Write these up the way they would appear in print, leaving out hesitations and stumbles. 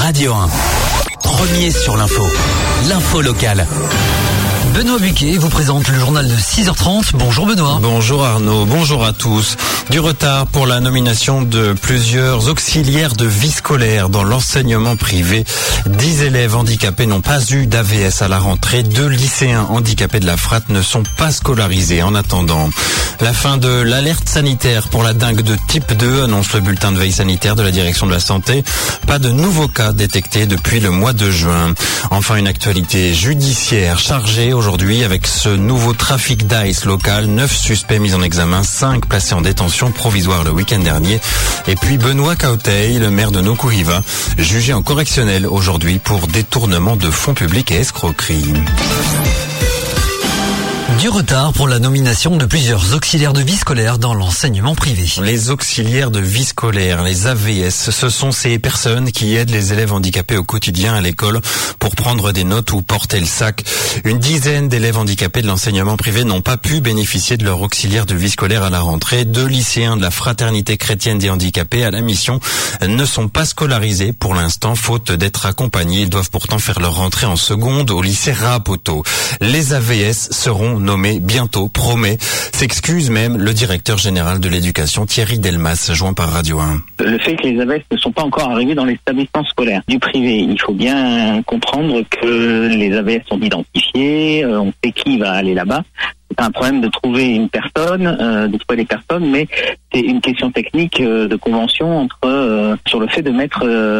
Radio 1. Premier sur l'info. L'info locale. Benoît Buquet vous présente le journal de 6h30. Bonjour Benoît. Bonjour Arnaud, bonjour à tous. Du retard pour la nomination de plusieurs auxiliaires de vie scolaire dans l'enseignement privé. 10 élèves handicapés n'ont pas eu d'AVS à la rentrée. 2 lycéens handicapés de la FRAT ne sont pas scolarisés en attendant. La fin de l'alerte sanitaire pour la dengue de type 2, annonce le bulletin de veille sanitaire de la direction de la santé. Pas de nouveaux cas détectés depuis le mois de juin. Enfin, une actualité judiciaire chargée aujourd'hui avec ce nouveau trafic d'ice local. 9 suspects mis en examen, 5 placés en détention provisoire le week-end dernier. Et puis Benoît Cautey, le maire de Nukuhiva, jugé en correctionnel aujourd'hui pour détournement de fonds publics et escroquerie. Du retard pour la nomination de plusieurs auxiliaires de vie scolaire dans l'enseignement privé. Les auxiliaires de vie scolaire, les AVS, ce sont ces personnes qui aident les élèves handicapés au quotidien à l'école pour prendre des notes ou porter le sac. Une dizaine d'élèves handicapés de l'enseignement privé n'ont pas pu bénéficier de leur auxiliaire de vie scolaire à la rentrée. 2 lycéens de la Fraternité chrétienne des handicapés à la mission ne sont pas scolarisés pour l'instant, faute d'être accompagnés. Ils doivent pourtant faire leur rentrée en seconde au lycée Raapoto. Les AVS seront nommé bientôt, promet. S'excuse même le directeur général de l'éducation, Thierry Delmas, joint par Radio 1. Le fait que les AVS ne sont pas encore arrivés dans les établissements scolaires du privé, il faut bien comprendre que les AVS sont identifiés, on sait qui va aller là-bas. C'est un problème de trouver une personne, de trouver des personnes, mais c'est une question technique de convention sur le fait de mettre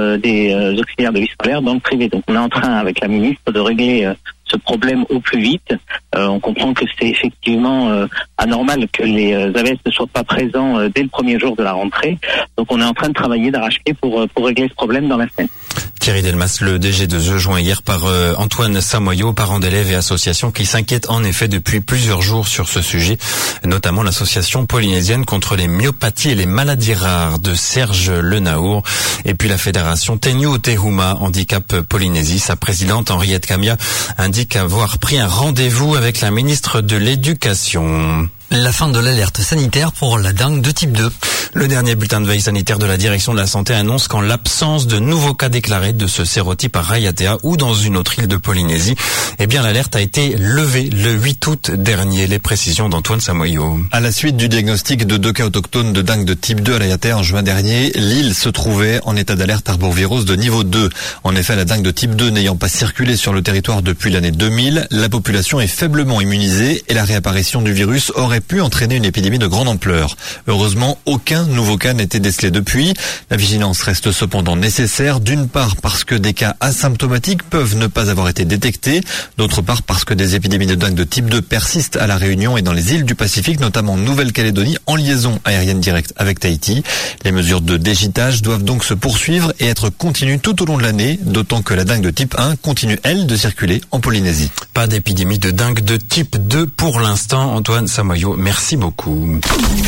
des auxiliaires de vie scolaire dans le privé. Donc on est en train, avec la ministre, de régler ce problème au plus vite. On comprend que c'est effectivement anormal que les AVS ne soient pas présents dès le premier jour de la rentrée. Donc on est en train de travailler d'arrache-pied pour régler ce problème dans la semaine. Thierry Delmas, le DG2E, joint hier par Antoine Samoyau, parents d'élèves et associations qui s'inquiètent en effet depuis plusieurs jours sur ce sujet, notamment l'association polynésienne contre les myopathies et les maladies rares de Serge Lenaour, et puis la fédération Tenyu Tehuma Handicap Polynésie. Sa présidente Henriette Camia indique avoir pris un rendez-vous avec la ministre de l'Éducation. La fin de l'alerte sanitaire pour la dengue de type 2. Le dernier bulletin de veille sanitaire de la direction de la santé annonce qu'en l'absence de nouveaux cas déclarés de ce sérotype à Raiatea ou dans une autre île de Polynésie, eh bien l'alerte a été levée le 8 août dernier. Les précisions d'Antoine Samoyau. À la suite du diagnostic de 2 cas autochtones de dengue de type 2 à Raiatea en juin dernier, l'île se trouvait en état d'alerte arbovirose de niveau 2. En effet, la dengue de type 2 n'ayant pas circulé sur le territoire depuis l'année 2000, la population est faiblement immunisée et la réapparition du virus aurait pu entraîner une épidémie de grande ampleur. Heureusement, aucun nouveau cas n'a été décelé depuis. La vigilance reste cependant nécessaire, d'une part parce que des cas asymptomatiques peuvent ne pas avoir été détectés, d'autre part parce que des épidémies de dengue de type 2 persistent à la Réunion et dans les îles du Pacifique, notamment Nouvelle-Calédonie, en liaison aérienne directe avec Tahiti. Les mesures de dégitage doivent donc se poursuivre et être continues tout au long de l'année, d'autant que la dengue de type 1 continue, elle, de circuler en Polynésie. Pas d'épidémie de dengue de type 2 pour l'instant. Antoine Samoyau, merci beaucoup.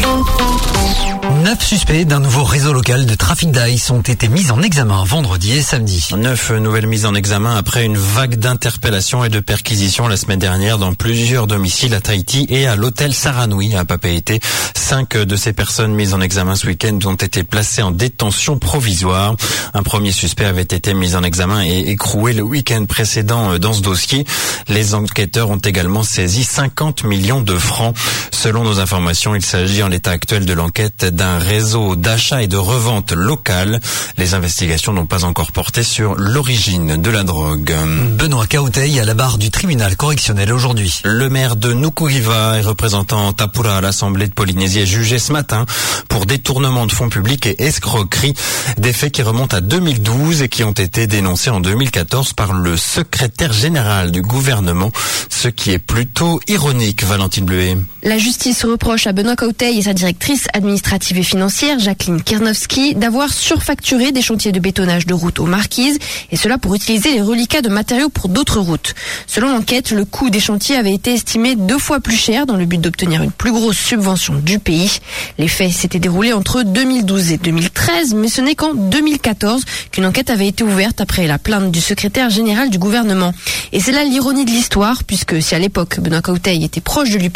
9 suspects d'un nouveau réseau local de trafic d'ice ont été mis en examen vendredi et samedi. 9 nouvelles mises en examen après une vague d'interpellations et de perquisitions la semaine dernière dans plusieurs domiciles à Tahiti et à l'hôtel Saranui à Papeete. 5 de ces personnes mises en examen ce week-end ont été placées en détention provisoire. Un premier suspect avait été mis en examen et écroué le week-end précédent dans ce dossier. Les enquêteurs ont également saisi 50 millions de francs. Selon nos informations, il s'agit en l'état actuel de l'enquête d'un réseau d'achat et de revente local. Les investigations n'ont pas encore porté sur l'origine de la drogue. Benoît Cautey à la barre du tribunal correctionnel aujourd'hui. Le maire de Nukuhiva et représentant Tapura à l'Assemblée de Polynésie est jugé ce matin pour détournement de fonds publics et escroquerie. Des faits qui remontent à 2012 et qui ont été dénoncés en 2014 par le secrétaire général du gouvernement. Ce qui est plutôt ironique, Valentine Bleuet. La justice reproche à Benoît Cautey et sa directrice administrative et financière, Jacqueline Kirnowski, d'avoir surfacturé des chantiers de bétonnage de routes aux Marquises, et cela pour utiliser les reliquats de matériaux pour d'autres routes. Selon l'enquête, le coût des chantiers avait été estimé 2 fois plus cher dans le but d'obtenir une plus grosse subvention du pays. Les faits s'étaient déroulés entre 2012 et 2013, mais ce n'est qu'en 2014 qu'une enquête avait été ouverte après la plainte du secrétaire général du gouvernement. Et c'est là l'ironie de l'histoire, puisque si à l'époque Benoît Cautey était proche de l'UPLD,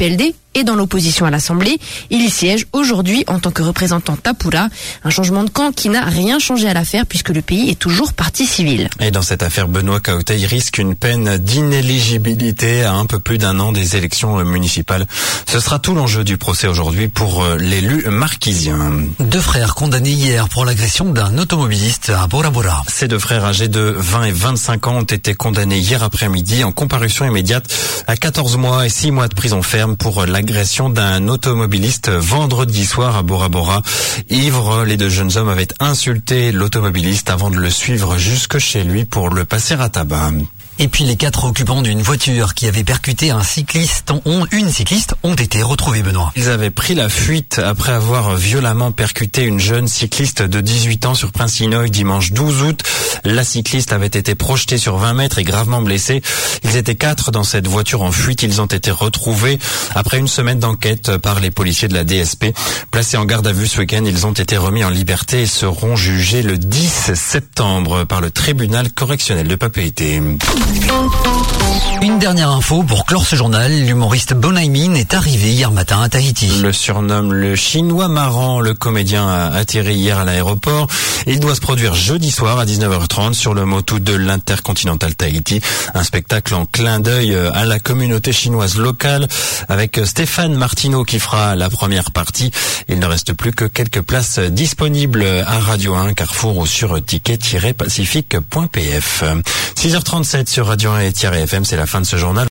et dans l'opposition à l'Assemblée. Il y siège aujourd'hui en tant que représentant Tapura. Un changement de camp qui n'a rien changé à l'affaire puisque le pays est toujours partie civile. Et dans cette affaire, Benoît Kaotei risque une peine d'inéligibilité à un peu plus d'un an des élections municipales. Ce sera tout l'enjeu du procès aujourd'hui pour l'élu marquisien. 2 frères condamnés hier pour l'agression d'un automobiliste à Bora Bora. Ces 2 frères âgés de 20 et 25 ans ont été condamnés hier après-midi en comparution immédiate à 14 mois et 6 mois de prison ferme pour l'agression d'un automobiliste vendredi soir à Bora Bora. Ivres, les 2 jeunes hommes avaient insulté l'automobiliste avant de le suivre jusque chez lui pour le passer à tabac. Et puis les 4 occupants d'une voiture qui avait percuté une cycliste ont été retrouvés, Benoît. Ils avaient pris la fuite après avoir violemment percuté une jeune cycliste de 18 ans sur Prince-Hinoï dimanche 12 août. La cycliste avait été projetée sur 20 mètres et gravement blessée. Ils étaient 4 dans cette voiture en fuite. Ils ont été retrouvés après une semaine d'enquête par les policiers de la DSP. Placés en garde à vue ce week-end, ils ont été remis en liberté et seront jugés le 10 septembre par le tribunal correctionnel de Papeete. Une dernière info pour clore ce journal. L'humoriste Bonaimin est arrivé hier matin à Tahiti. Le surnomme le Chinois marrant. Le comédien a atterri hier à l'aéroport. Il doit se produire jeudi soir à 19h30 sur le motu de l'Intercontinental Tahiti. Un spectacle en clin d'œil à la communauté chinoise locale avec Stéphane Martineau qui fera la première partie. Il ne reste plus que quelques places disponibles à Radio 1, Carrefour ou sur ticket-pacifique.pf. 6h37 sur Radio 1 et Thierry FM, c'est la fin de ce journal.